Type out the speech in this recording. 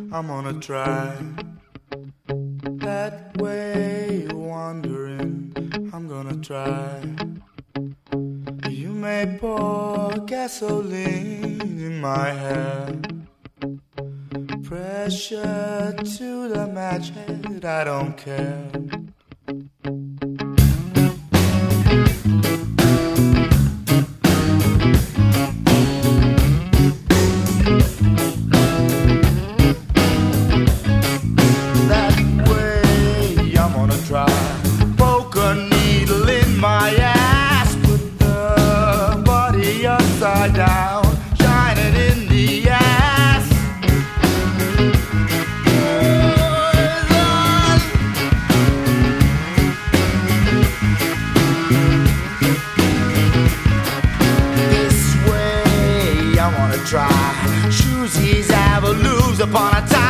I'm gonna try. That way wandering, I'm gonna try. You may pour gasoline in my hair, pressure to the match head, I don't care. Poke a needle in my ass, put the body upside down, shine it in the ass. This way I wanna try. Shoes, he's have a lose upon a time.